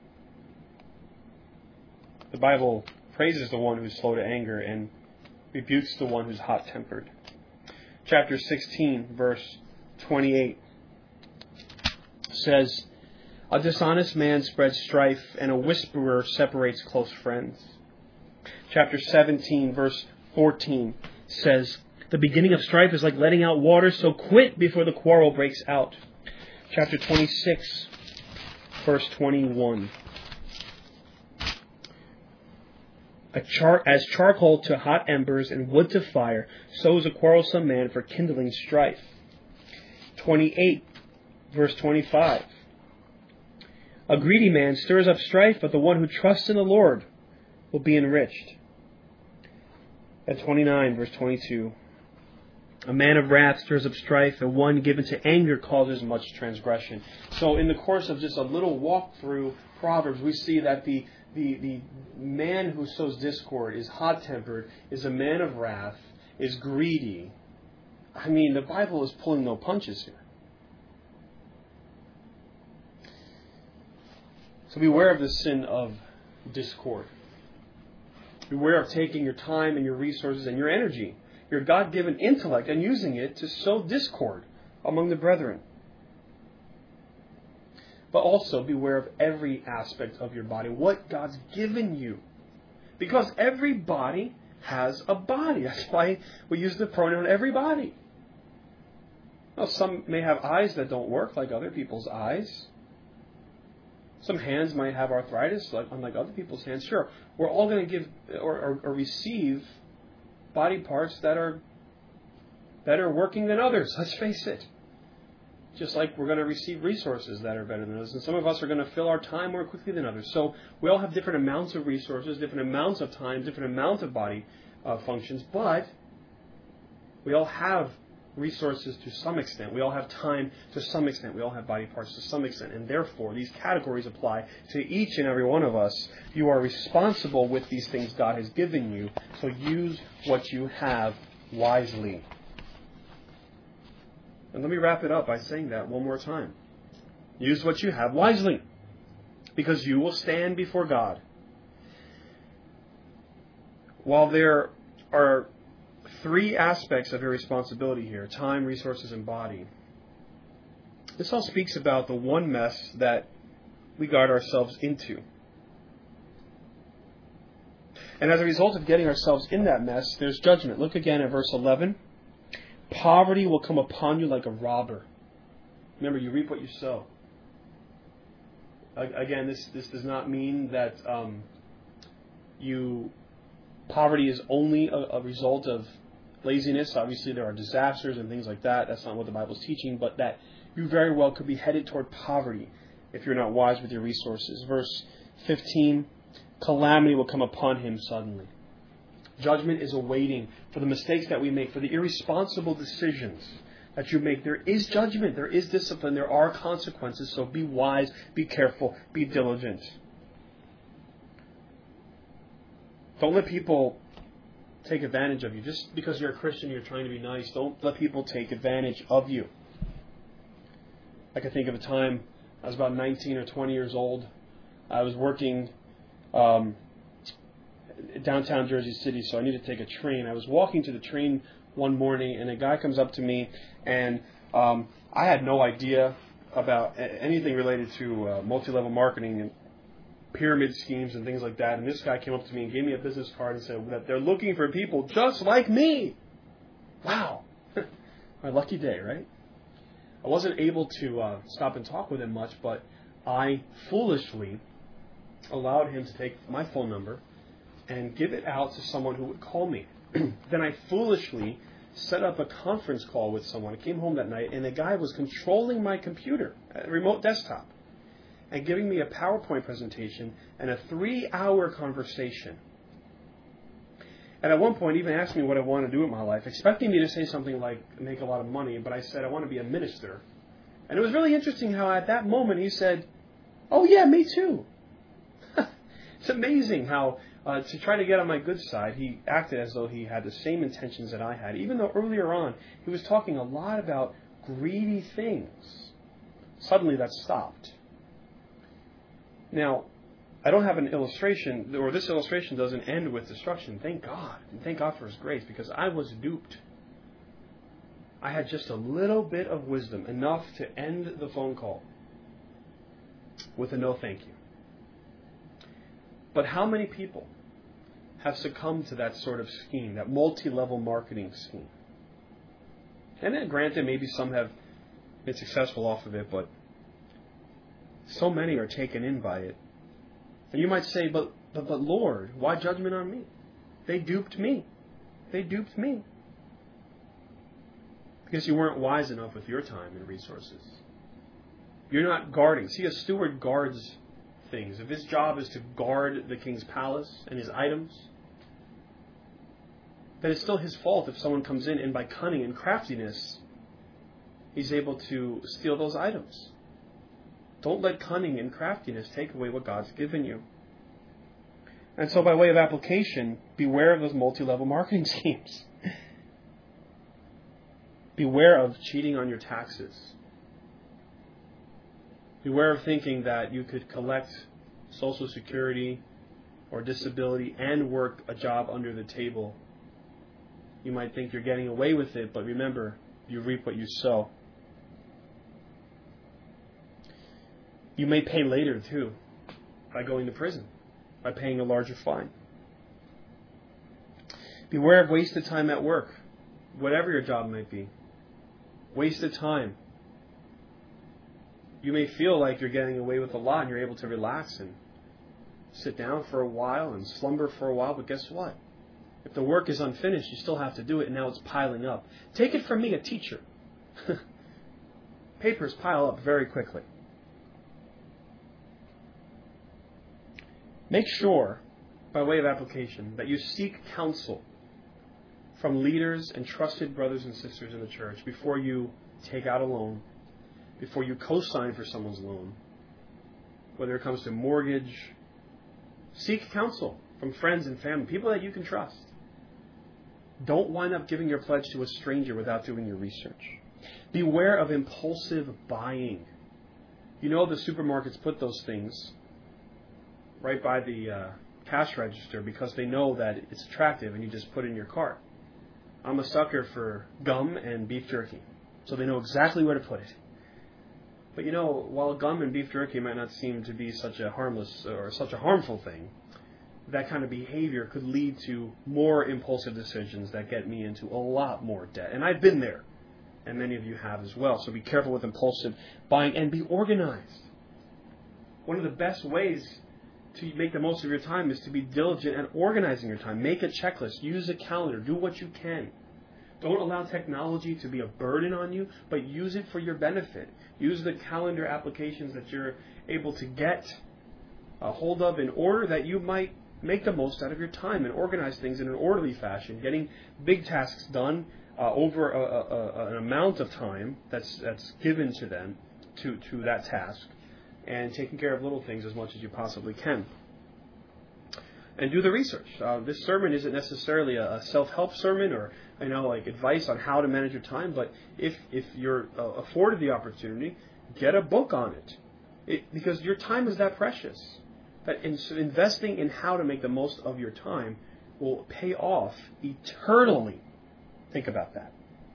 The Bible praises the one who's slow to anger and rebukes the one who's hot-tempered. Chapter sixteen, verse twenty-eight says, a dishonest man spreads strife, and a whisperer separates close friends. Chapter seventeen, verse fourteen says, the beginning of strife is like letting out water, so quit before the quarrel breaks out. Chapter twenty-six, verse twenty-one. A char- as charcoal to hot embers and wood to fire, so is a quarrelsome man for kindling strife. twenty-eight, verse twenty-five. A greedy man stirs up strife, but the one who trusts in the Lord will be enriched. At twenty-nine, verse twenty-two. A man of wrath stirs up strife, and one given to anger causes much transgression. So in the course of just a little walk through Proverbs, we see that the, the, the man who sows discord is hot-tempered, is a man of wrath, is greedy. I mean, the Bible is pulling no punches here. So beware of the sin of discord. Beware of taking your time and your resources and your energy, your God-given intellect, and using it to sow discord among the brethren. But also beware of every aspect of your body, what God's given you. Because every body has a body. That's why we use the pronoun everybody. Now, some may have eyes that don't work like other people's eyes. Some hands might have arthritis, like unlike other people's hands. Sure, we're all going to give or, or, or receive body parts that are better working than others. Let's face it. Just like we're going to receive resources that are better than others. And some of us are going to fill our time more quickly than others. So we all have different amounts of resources, different amounts of time, different amounts of body uh, functions. But we all have resources to some extent. We all have time to some extent. We all have body parts to some extent. And therefore, these categories apply to each and every one of us. You are responsible with these things God has given you. So use what you have wisely. And let me wrap it up by saying that one more time. Use what you have wisely, because you will stand before God. While there are three aspects of your responsibility here, time, resources, and body, this all speaks about the one mess that we got ourselves into. And as a result of getting ourselves in that mess, there's judgment. Look again at verse eleven. Poverty will come upon you like a robber. Remember, you reap what you sow. Again, this, this does not mean that um, you poverty is only a, a result of laziness. Obviously, there are disasters and things like that. That's not what the Bible is teaching. But that you very well could be headed toward poverty if you're not wise with your resources. Verse fifteen, calamity will come upon him suddenly. Judgment is awaiting for the mistakes that we make, for the irresponsible decisions that you make. There is judgment. There is discipline. There are consequences. So be wise, be careful, be diligent. Don't let people take advantage of you. Just because you're a Christian, you're trying to be nice. Don't let people take advantage of you. I can think of a time, I was about nineteen or twenty years old. I was working um, downtown Jersey City, so I needed to take a train. I was walking to the train one morning, and a guy comes up to me, and um, I had no idea about anything related to uh, multi-level marketing and pyramid schemes and things like that. And this guy came up to me and gave me a business card and said that they're looking for people just like me. Wow. My lucky day, right? I wasn't able to uh, stop and talk with him much, but I foolishly allowed him to take my phone number and give it out to someone who would call me. Then I foolishly set up a conference call with someone. I came home that night, and the guy was controlling my computer, a remote desktop, and giving me a PowerPoint presentation and a three-hour conversation. And at one point, even asked me what I want to do with my life, expecting me to say something like make a lot of money, but I said I want to be a minister. And it was really interesting how at that moment he said, "Oh yeah, me too." It's amazing how uh, to try to get on my good side, he acted as though he had the same intentions that I had, even though earlier on he was talking a lot about greedy things. Suddenly that stopped. Now, I don't have an illustration, or this illustration doesn't end with destruction. Thank God. And thank God for His grace, because I was duped. I had just a little bit of wisdom, enough to end the phone call with a no thank you. But how many people have succumbed to that sort of scheme, that multi-level marketing scheme? And then granted, maybe some have been successful off of it, but so many are taken in by it. And you might say, but, but, but Lord, why judgment on me? They duped me. They duped me. Because you weren't wise enough with your time and resources. You're not guarding. See, a steward guards things. If his job is to guard the king's palace and his items, then it's still his fault if someone comes in and by cunning and craftiness, he's able to steal those items. Don't let cunning and craftiness take away what God's given you. And so by way of application, beware of those multi-level marketing schemes. Beware of cheating on your taxes. Beware of thinking that you could collect Social Security or disability and work a job under the table. You might think you're getting away with it, but remember, you reap what you sow. You may pay later, too, by going to prison, by paying a larger fine. Beware of wasted time at work, whatever your job might be. Wasted time. You may feel like you're getting away with a lot and you're able to relax and sit down for a while and slumber for a while, but guess what? If the work is unfinished, you still have to do it, and now it's piling up. Take it from me, a teacher. Papers pile up very quickly. Make sure, by way of application, that you seek counsel from leaders and trusted brothers and sisters in the church before you take out a loan, before you co-sign for someone's loan, whether it comes to mortgage. Seek counsel from friends and family, people that you can trust. Don't wind up giving your pledge to a stranger without doing your research. Beware of impulsive buying. You know the supermarkets put those things right by the uh, cash register because they know that it's attractive and you just put it in your cart. I'm a sucker for gum and beef jerky, so they know exactly where to put it. But you know, while gum and beef jerky might not seem to be such a harmless or such a harmful thing, that kind of behavior could lead to more impulsive decisions that get me into a lot more debt. And I've been there, and many of you have as well. So be careful with impulsive buying and be organized. One of the best ways to make the most of your time is to be diligent at organizing your time. Make a checklist. Use a calendar. Do what you can. Don't allow technology to be a burden on you, but use it for your benefit. Use the calendar applications that you're able to get a hold of in order that you might make the most out of your time and organize things in an orderly fashion, getting big tasks done uh, over a, a, a, an amount of time that's that's given to them, to, to that task, and taking care of little things as much as you possibly can. And do the research. Uh, this sermon isn't necessarily a, a self-help sermon or you know like advice on how to manage your time, but if if you're uh, afforded the opportunity, get a book on it. it. Because your time is that precious. That in, investing in how to make the most of your time will pay off eternally. Think about that.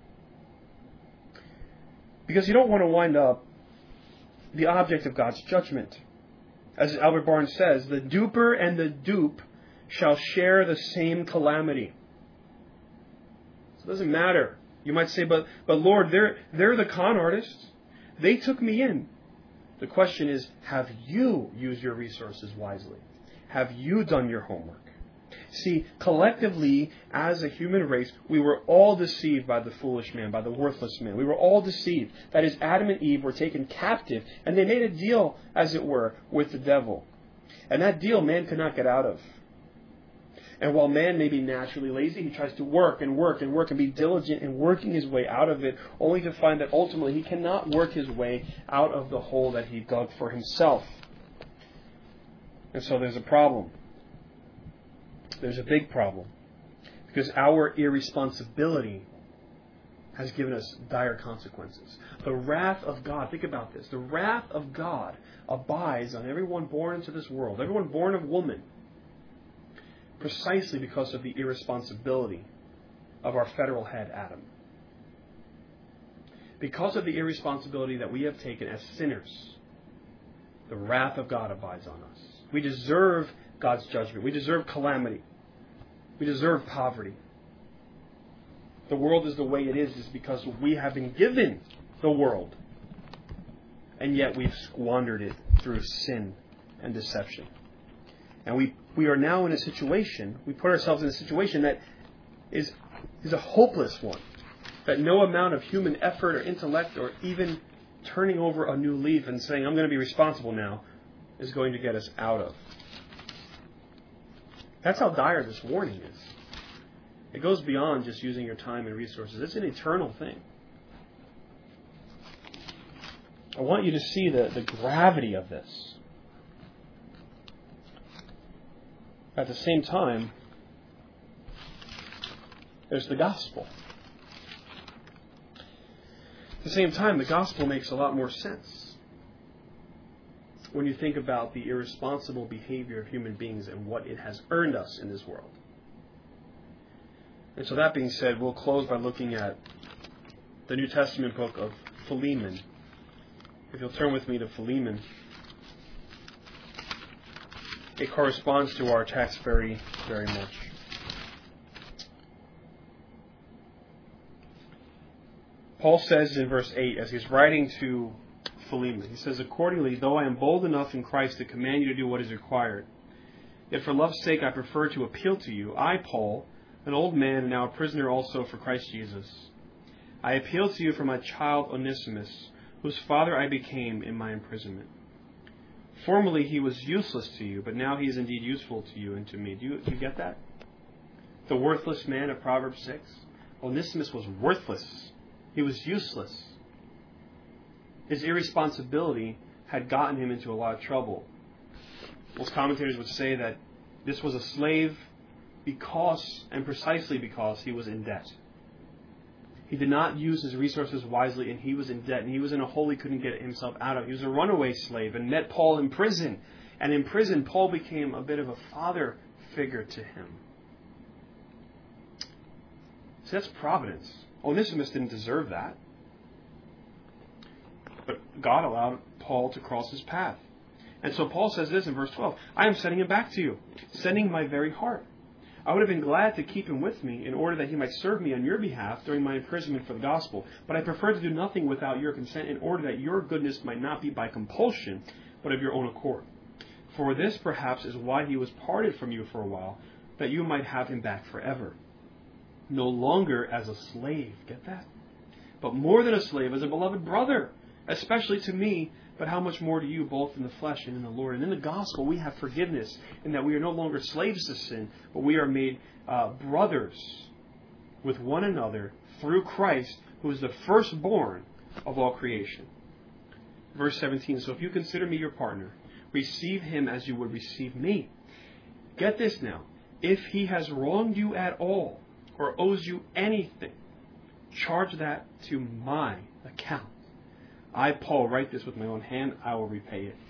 Because you don't want to wind up the object of God's judgment. As Albert Barnes says, the duper and the dupe shall share the same calamity. So it doesn't matter. You might say, but but Lord, they're they're the con artists. They took me in. The question is, have you used your resources wisely? Have you done your homework? See, collectively, as a human race, we were all deceived by the foolish man, by the worthless man. We were all deceived. That is, Adam and Eve were taken captive, and they made a deal, as it were, with the devil. And that deal man could not get out of. And while man may be naturally lazy, he tries to work and work and work and be diligent in working his way out of it, only to find that ultimately he cannot work his way out of the hole that he dug for himself. And so there's a problem. There's a big problem. Because our irresponsibility has given us dire consequences. The wrath of God, think about this, the wrath of God abides on everyone born into this world, everyone born of woman, precisely because of the irresponsibility of our federal head, Adam. Because of the irresponsibility that we have taken as sinners, the wrath of God abides on us. We deserve God's judgment. We deserve calamity. We deserve poverty. The world is the way it is is because we have been given the world, and yet we've squandered it through sin and deception. And we, we are now in a situation, we put ourselves in a situation that is, is a hopeless one, that no amount of human effort or intellect or even turning over a new leaf and saying, I'm going to be responsible now, is going to get us out of. That's how dire this warning is. It goes beyond just using your time and resources. It's an eternal thing. I want you to see the, the gravity of this. At the same time, there's the gospel. At the same time, the gospel makes a lot more sense when you think about the irresponsible behavior of human beings and what it has earned us in this world. And so that being said, we'll close by looking at the New Testament book of Philemon. If you'll turn with me to Philemon. It corresponds to our text very, very much. Paul says in verse eight, as he's writing to Philemon, he says, accordingly, though I am bold enough in Christ to command you to do what is required, yet for love's sake I prefer to appeal to you, I, Paul, an old man and now a prisoner also for Christ Jesus. I appeal to you for my child Onesimus, whose father I became in my imprisonment. Formerly he was useless to you, but now he is indeed useful to you and to me. Do you, do you get that? The worthless man of Proverbs six. Onesimus was worthless. He was useless. His irresponsibility had gotten him into a lot of trouble. Most commentators would say that this was a slave because, and precisely because, he was in debt. He did not use his resources wisely, and he was in debt, and he was in a hole he couldn't get himself out of. He was a runaway slave and met Paul in prison. And in prison, Paul became a bit of a father figure to him. So that's providence. Onesimus didn't deserve that. But God allowed Paul to cross his path. And so Paul says this in verse twelve, I am sending him back to you, sending my very heart. I would have been glad to keep him with me in order that he might serve me on your behalf during my imprisonment for the gospel. But I prefer to do nothing without your consent in order that your goodness might not be by compulsion, but of your own accord. For this perhaps is why he was parted from you for a while, that you might have him back forever. No longer as a slave, get that? But more than a slave, as a beloved brother, especially to me, but how much more to you, both in the flesh and in the Lord. And in the gospel, we have forgiveness, in that we are no longer slaves to sin, but we are made uh, brothers with one another through Christ, who is the firstborn of all creation. Verse seventeen, so if you consider me your partner, receive him as you would receive me. Get this now. If he has wronged you at all, or owes you anything, charge that to my account. I, Paul, write this with my own hand. I will repay it.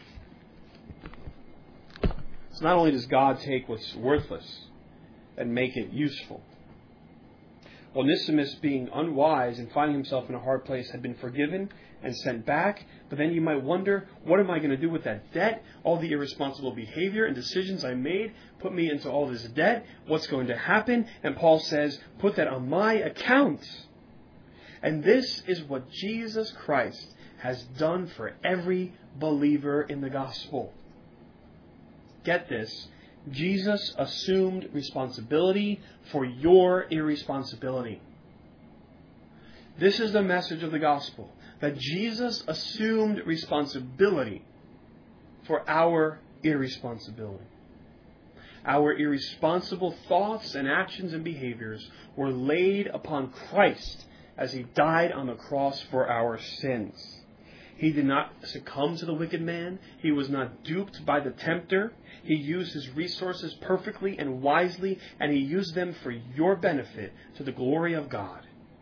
So not only does God take what's worthless and make it useful. Onesimus, being unwise and finding himself in a hard place, had been forgiven and sent back. But then you might wonder, what am I going to do with that debt? All the irresponsible behavior and decisions I made put me into all this debt. What's going to happen? And Paul says, put that on my account. And this is what Jesus Christ has done for every believer in the gospel. Get this. Jesus assumed responsibility for your irresponsibility. This is the message of the gospel, that Jesus assumed responsibility for our irresponsibility. Our irresponsible thoughts and actions and behaviors were laid upon Christ as He died on the cross for our sins. He did not succumb to the wicked man. He was not duped by the tempter. He used His resources perfectly and wisely, and He used them for your benefit to the glory of God.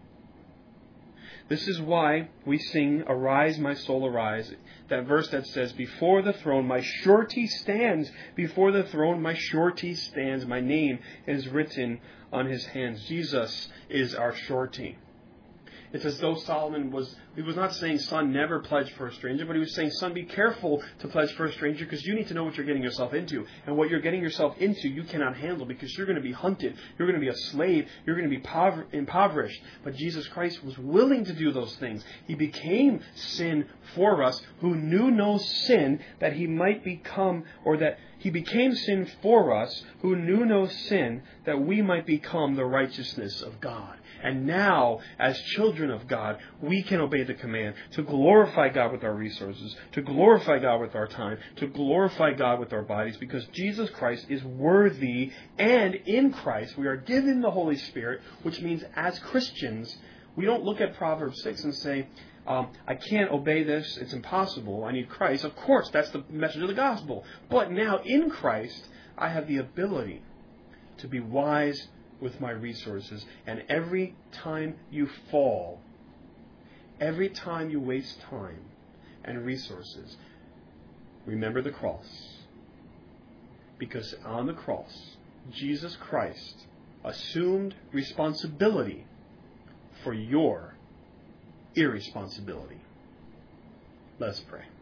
This is why we sing, "Arise, my soul, arise." That verse that says, "Before the throne my surety stands. Before the throne my surety stands. My name is written on His hands." Jesus is our surety. It's as though Solomon was, he was not saying, "Son, never pledge for a stranger," but he was saying, "Son, be careful to pledge for a stranger, because you need to know what you're getting yourself into. And what you're getting yourself into, you cannot handle, because you're going to be hunted. You're going to be a slave. You're going to be pover- impoverished." But Jesus Christ was willing to do those things. He became sin for us, who knew no sin, that He might become, or that He became sin for us, who knew no sin, that we might become the righteousness of God. And now, as children of God, we can obey the command to glorify God with our resources, to glorify God with our time, to glorify God with our bodies, because Jesus Christ is worthy, and in Christ we are given the Holy Spirit, which means as Christians, we don't look at Proverbs six and say, um, I can't obey this, it's impossible, I need Christ. Of course, that's the message of the gospel. But now, in Christ, I have the ability to be wise with my resources. And every time you fall, every time you waste time and resources, remember the cross. Because on the cross, Jesus Christ assumed responsibility for your irresponsibility. Let us pray.